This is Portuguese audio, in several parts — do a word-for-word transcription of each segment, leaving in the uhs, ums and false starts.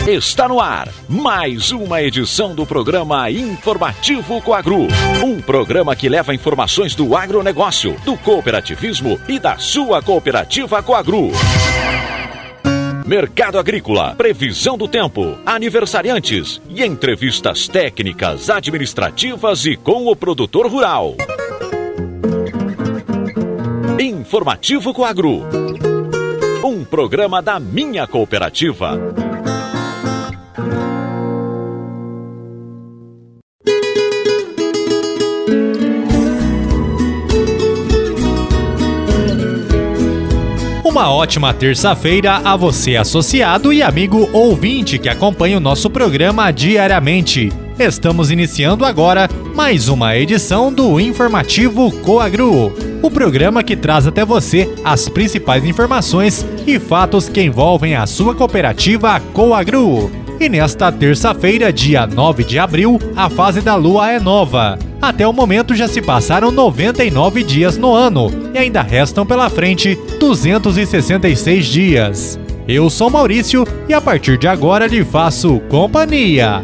Está no ar mais uma edição do programa Informativo Coagru. Um programa que leva informações do agronegócio, do cooperativismo e da sua cooperativa Coagru. Mercado agrícola, previsão do tempo, aniversariantes e entrevistas técnicas, administrativas e com o produtor rural. Informativo Coagru. Um programa da minha cooperativa. Uma ótima terça-feira a você, associado e amigo ouvinte que acompanha o nosso programa diariamente. Estamos iniciando agora mais uma edição do Informativo Coagru, o programa que traz até você as principais informações e fatos que envolvem a sua cooperativa Coagru. E nesta terça-feira, dia nove de abril, a fase da lua é nova. Até o momento já se passaram noventa e nove dias no ano e ainda restam pela frente duzentos e sessenta e seis dias. Eu sou Maurício e a partir de agora lhe faço companhia.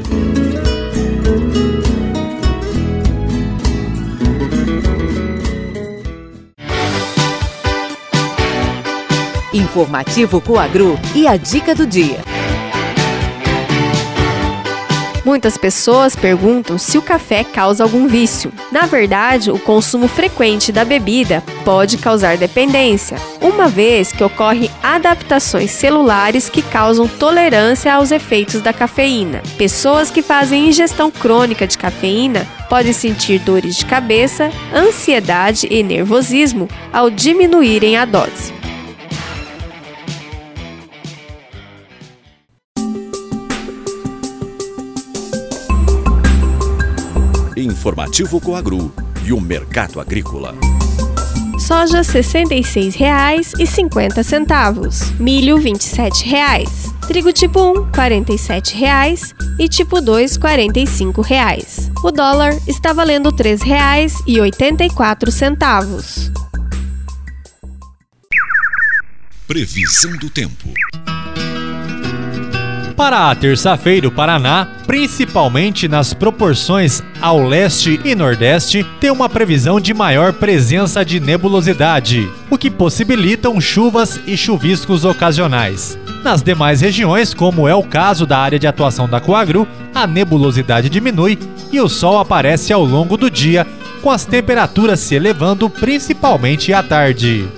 Informativo Coagru e a dica do dia. Muitas pessoas perguntam se o café causa algum vício. Na verdade, o consumo frequente da bebida pode causar dependência, uma vez que ocorrem adaptações celulares que causam tolerância aos efeitos da cafeína. Pessoas que fazem ingestão crônica de cafeína podem sentir dores de cabeça, ansiedade e nervosismo ao diminuírem a dose. Informativo Coagru e o mercado agrícola. Soja sessenta e seis reais e cinquenta centavos, milho vinte e sete reais, trigo tipo um quarenta e sete reais e tipo dois quarenta e cinco reais. O dólar está valendo três reais e oitenta e quatro centavos. Previsão do tempo. Para a terça-feira, o Paraná, principalmente nas proporções ao leste e nordeste, tem uma previsão de maior presença de nebulosidade, o que possibilitam chuvas e chuviscos ocasionais. Nas demais regiões, como é o caso da área de atuação da Coagru, a nebulosidade diminui e o sol aparece ao longo do dia, com as temperaturas se elevando principalmente à tarde.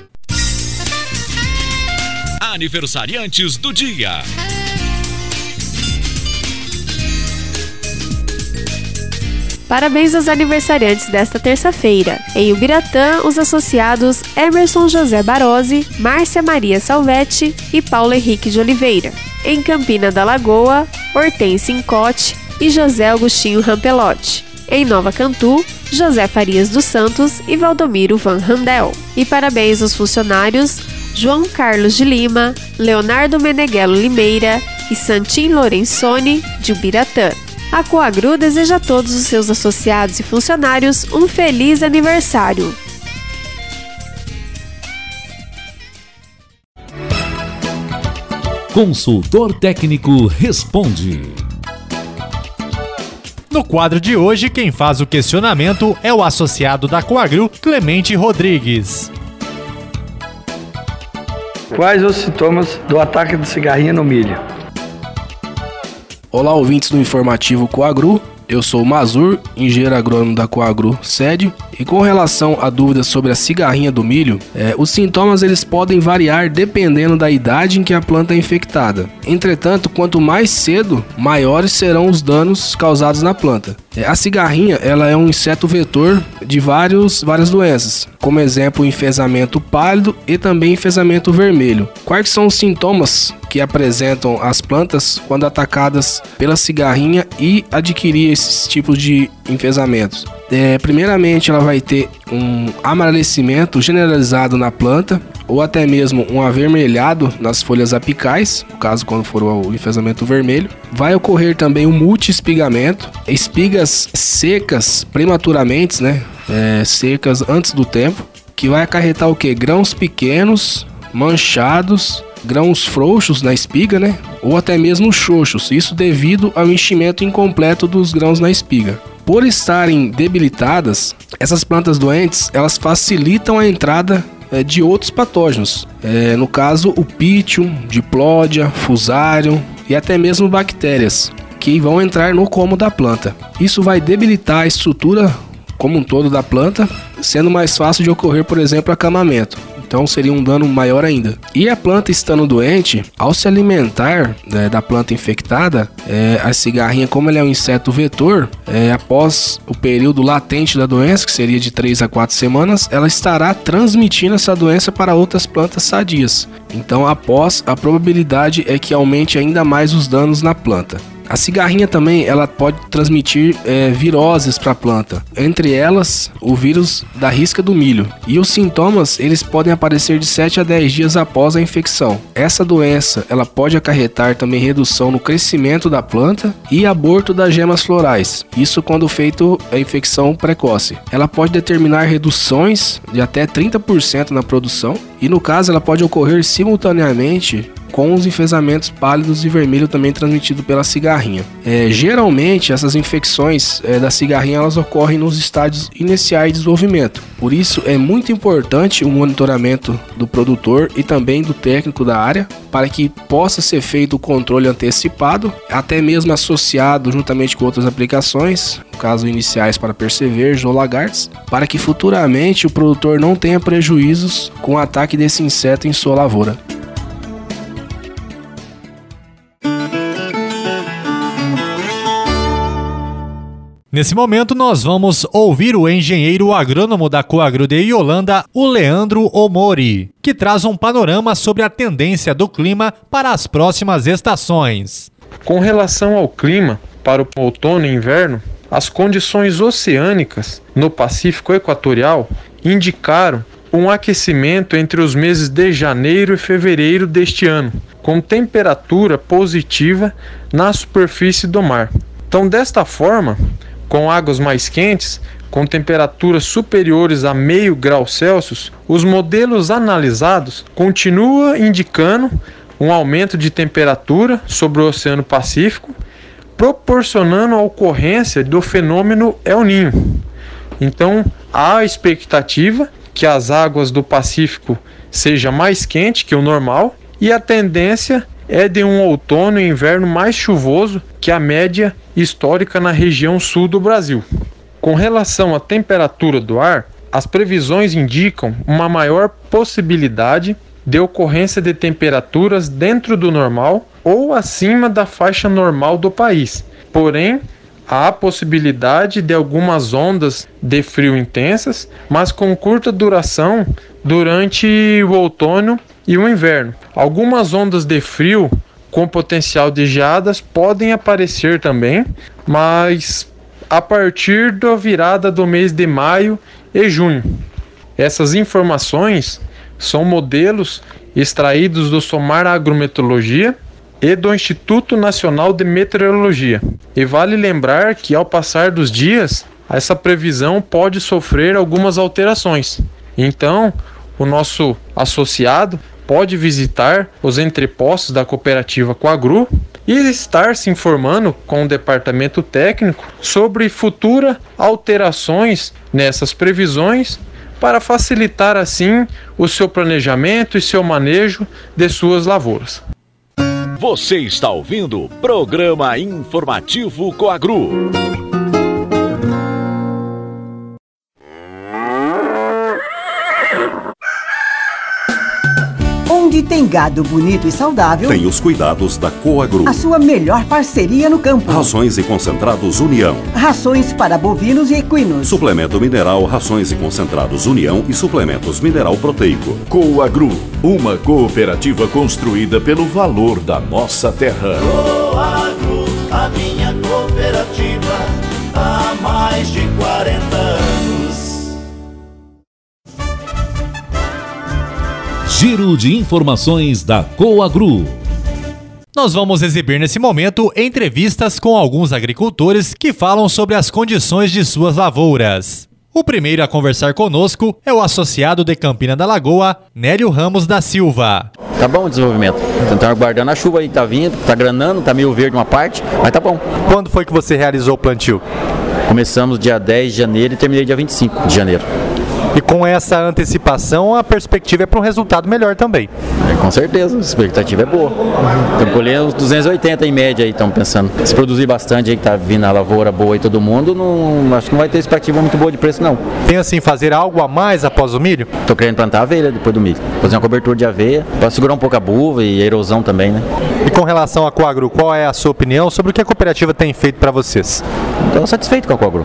Aniversariantes do dia. Parabéns aos aniversariantes desta terça-feira. Em Ubiratã, os associados Emerson José Barozzi, Márcia Maria Salvetti e Paulo Henrique de Oliveira. Em Campina da Lagoa, Hortência Incote e José Agostinho Rampelotti. Em Nova Cantu, José Farias dos Santos e Valdomiro Van Handel. E parabéns aos funcionários João Carlos de Lima, Leonardo Meneghello Limeira e Santim Lorenzoni de Ubiratã. A Coagru deseja a todos os seus associados e funcionários um feliz aniversário. Consultor Técnico Responde. No quadro de hoje, quem faz o questionamento é o associado da Coagru, Clemente Rodrigues. Quais os sintomas do ataque de cigarrinha no milho? Olá, ouvintes do Informativo Coagru. Eu sou o Mazur, engenheiro agrônomo da Coagru sede, e com relação a dúvidas sobre a cigarrinha do milho, é, os sintomas eles podem variar dependendo da idade em que a planta é infectada. Entretanto, quanto mais cedo, maiores serão os danos causados na planta. É, a cigarrinha ela é um inseto vetor de vários, várias doenças, como exemplo o enfesamento pálido e também enfesamento vermelho. Quais são os sintomas que apresentam as plantas quando atacadas pela cigarrinha e adquirir esses tipos de enfesamentos? É, primeiramente, ela vai ter um amarelecimento generalizado na planta, ou até mesmo um avermelhado nas folhas apicais, no caso quando for o enfesamento vermelho. Vai ocorrer também um multi-espigamento, espigas secas prematuramente, né? É, secas antes do tempo, que vai acarretar o que? Grãos pequenos, manchados, grãos frouxos na espiga, né? ou até mesmo xoxos, isso devido ao enchimento incompleto dos grãos na espiga. Por estarem debilitadas, essas plantas doentes elas facilitam a entrada é, de outros patógenos, é, no caso o Pythium, Diplodia, Fusarium e até mesmo bactérias, que vão entrar no como da planta. Isso vai debilitar a estrutura como um todo da planta, sendo mais fácil de ocorrer, por exemplo, acamamento. Então seria um dano maior ainda. E a planta estando doente, ao se alimentar né, da planta infectada, é, a cigarrinha, como ele é um inseto vetor, é, após o período latente da doença, que seria de três a quatro semanas, ela estará transmitindo essa doença para outras plantas sadias. Então, após, a probabilidade é que aumente ainda mais os danos na planta. A cigarrinha também ela pode transmitir é, viroses para a planta, entre elas o vírus da risca do milho. E os sintomas eles podem aparecer de sete a dez dias após a infecção. Essa doença ela pode acarretar também redução no crescimento da planta e aborto das gemas florais. Isso quando feito a infecção precoce. Ela pode determinar reduções de até trinta por cento na produção e no caso ela pode ocorrer simultaneamente com os enfesamentos pálidos e vermelho também transmitido pela cigarrinha. É, geralmente essas infecções é, da cigarrinha elas ocorrem nos estádios iniciais de desenvolvimento. Por isso é muito importante o monitoramento do produtor e também do técnico da área para que possa ser feito o controle antecipado, até mesmo associado juntamente com outras aplicações, no caso iniciais para percevejos ou lagartos, para que futuramente o produtor não tenha prejuízos com o ataque desse inseto em sua lavoura. Nesse momento, nós vamos ouvir o engenheiro agrônomo da Coagro de Iolanda, o Leandro Omori, que traz um panorama sobre a tendência do clima para as próximas estações. Com relação ao clima, para o outono e inverno, as condições oceânicas no Pacífico Equatorial indicaram um aquecimento entre os meses de janeiro e fevereiro deste ano, com temperatura positiva na superfície do mar. Então, desta forma, com águas mais quentes, com temperaturas superiores a meio grau Celsius, os modelos analisados continuam indicando um aumento de temperatura sobre o Oceano Pacífico, proporcionando a ocorrência do fenômeno El Niño. Então, há a expectativa que as águas do Pacífico sejam mais quentes que o normal e a tendência é de um outono e inverno mais chuvoso que a média histórica na região sul do Brasil. Com relação à temperatura do ar, as previsões indicam uma maior possibilidade de ocorrência de temperaturas dentro do normal ou acima da faixa normal do país. Porém, há a possibilidade de algumas ondas de frio intensas, mas com curta duração durante o outono e o inverno. Algumas ondas de frio com potencial de geadas podem aparecer também, mas a partir da virada do mês de maio e junho. Essas informações são modelos extraídos do SOMAR Agrometeorologia e do Instituto Nacional de Meteorologia. E vale lembrar que ao passar dos dias, essa previsão pode sofrer algumas alterações. Então, o nosso associado pode visitar os entrepostos da cooperativa Coagru e estar se informando com o departamento técnico sobre futuras alterações nessas previsões para facilitar assim o seu planejamento e seu manejo de suas lavouras. Você está ouvindo o Programa Informativo Coagru. Onde tem gado bonito e saudável, tem os cuidados da Coagru. A sua melhor parceria no campo. Rações e concentrados União. Rações para bovinos e equinos. Suplemento mineral, rações e concentrados União e suplementos mineral proteico. Coagru, uma cooperativa construída pelo valor da nossa terra. Coagru, a minha cooperativa, há mais de quarenta anos. Giro de informações da Coagru. Nós vamos exibir nesse momento entrevistas com alguns agricultores que falam sobre as condições de suas lavouras. O primeiro a conversar conosco é o associado de Campina da Lagoa, Nélio Ramos da Silva. Tá bom o desenvolvimento. Estamos aguardando a chuva aí, tá vindo, tá granando, tá meio verde uma parte, mas tá bom. Quando foi que você realizou o plantio? Começamos dia dez de janeiro e terminei dia vinte e cinco de janeiro. E com essa antecipação, a perspectiva é para um resultado melhor também. É, com certeza, a expectativa é boa. Estamos colhendo uns duzentos e oitenta em média aí, estamos pensando. Se produzir bastante aí, que tá vindo a lavoura boa e todo mundo, não, acho que não vai ter expectativa muito boa de preço, não. Tem assim, fazer algo a mais após o milho? Estou querendo plantar aveia depois do milho. Fazer uma cobertura de aveia, para segurar um pouco a buva e a erosão também, né? E com relação à Coagro, qual é a sua opinião sobre o que a cooperativa tem feito para vocês? Estou satisfeito com a Coagro.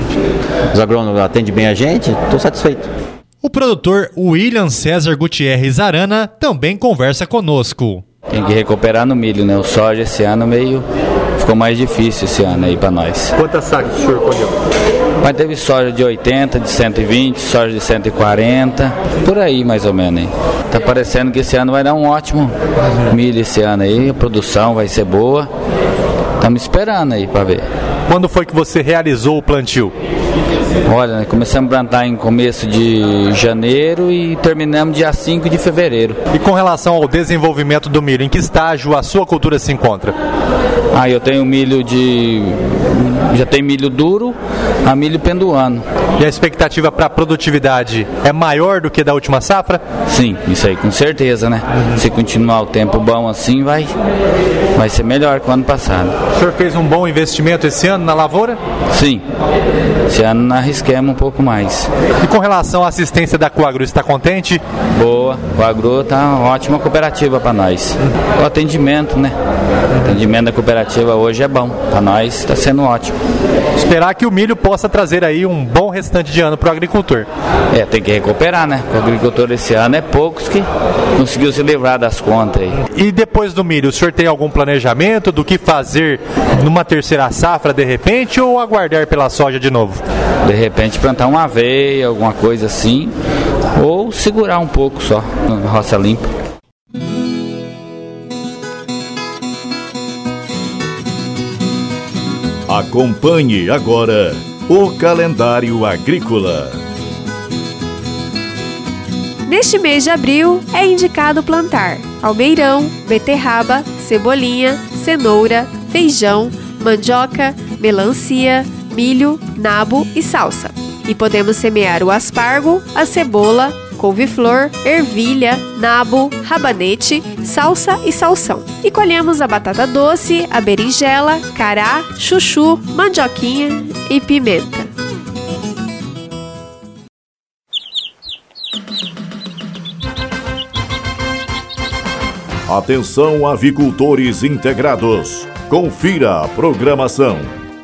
Os agrônomos atendem bem a gente, estou satisfeito. O produtor William César Gutierrez Arana também conversa conosco. Tem que recuperar no milho, né? O soja esse ano meio ficou mais difícil esse ano aí para nós. Quantas sacas o senhor colheu? Mas teve soja de oitenta, de cento e vinte, soja de cento e quarenta, por aí mais ou menos. Hein? Tá parecendo que esse ano vai dar um ótimo milho esse ano aí, a produção vai ser boa. Estamos esperando aí para ver. Quando foi que você realizou o plantio? Olha, começamos a plantar em começo de janeiro e terminamos dia cinco de fevereiro. E com relação ao desenvolvimento do milho, em que estágio a sua cultura se encontra? Ah, eu tenho milho de... já tem milho duro a milho penduano. E a expectativa para a produtividade é maior do que da última safra? Sim, isso aí com certeza, né? Uhum. Se continuar o tempo bom assim, vai, vai ser melhor que o ano passado. O senhor fez um bom investimento esse ano na lavoura? Sim, esse ano arrisquemos um pouco mais. E com relação à assistência da Coagro, está contente? Boa, a Coagro está uma ótima cooperativa para nós. O atendimento, né? O atendimento da cooperativa hoje é bom, para nós está sendo ótimo. Esperar que o milho possa trazer aí um bom restante de ano para o agricultor. É, tem que recuperar, né? O agricultor esse ano é poucos que conseguiu se livrar das contas aí. E depois do milho, o senhor tem algum planejamento do que fazer numa terceira safra de repente ou aguardar pela soja de novo? De repente plantar uma aveia, alguma coisa assim, ou segurar um pouco só na roça limpa. Acompanhe agora o calendário agrícola. Neste mês de abril é indicado plantar almeirão, beterraba, cebolinha, cenoura, feijão, mandioca, melancia, milho, nabo e salsa. E podemos semear o aspargo, a cebola, couve-flor, ervilha, nabo, rabanete, salsa e salsão. E colhemos a batata doce, a berinjela, cará, chuchu, mandioquinha e pimenta. Atenção, avicultores integrados. Confira a programação.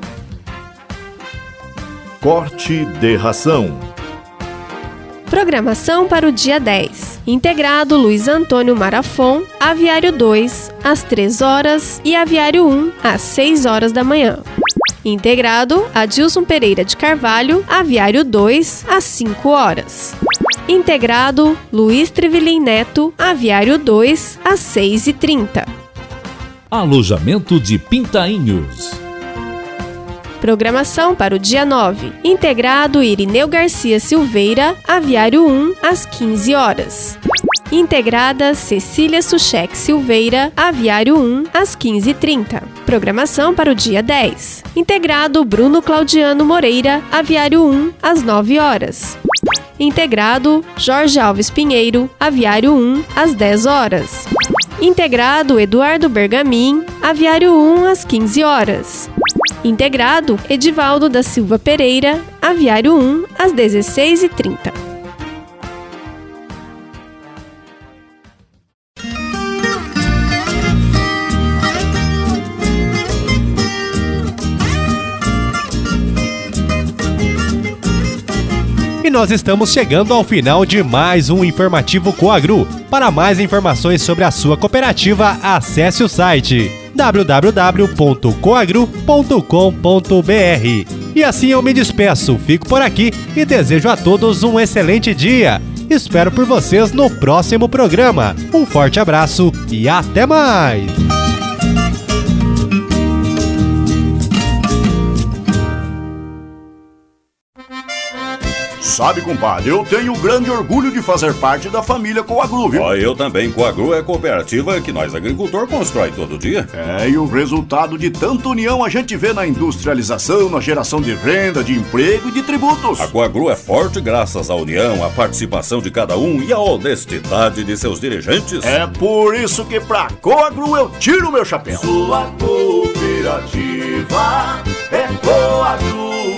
Corte de ração. Programação para o dia dez. Integrado Luiz Antônio Marafon, Aviário dois, às três horas e Aviário um, às seis horas da manhã. Integrado Adilson Pereira de Carvalho, Aviário dois, às cinco horas. Integrado Luiz Trevelin Neto, Aviário dois, às seis e trinta. Alojamento de Pintainhos. Programação para o dia nove. Integrado Irineu Garcia Silveira, Aviário um, às quinze horas. Integrada Cecília Suchek Silveira, Aviário um, às quinze e trinta. Programação para o dia dez. Integrado Bruno Claudiano Moreira, Aviário um, às nove horas. Integrado Jorge Alves Pinheiro, Aviário um, às dez horas. Integrado Eduardo Bergamin, Aviário um, às quinze horas. Integrado Edivaldo da Silva Pereira, Aviário um, às dezesseis e trinta. E nós estamos chegando ao final de mais um Informativo Coagro. Para mais informações sobre a sua cooperativa, acesse o site w w w ponto coagro ponto com ponto b r. E assim eu me despeço, fico por aqui e desejo a todos um excelente dia. Espero por vocês no próximo programa. Um forte abraço e até mais! sabe, compadre, eu tenho grande orgulho de fazer parte da família Coagru, viu? Ó, eu também. Coagru é cooperativa que nós agricultor constrói todo dia. É, e o resultado de tanta união a gente vê na industrialização, na geração de renda, de emprego e de tributos. A Coagru é forte graças à união, à participação de cada um e à honestidade de seus dirigentes. É por isso que pra Coagru eu tiro meu chapéu. Sua cooperativa é Coagru.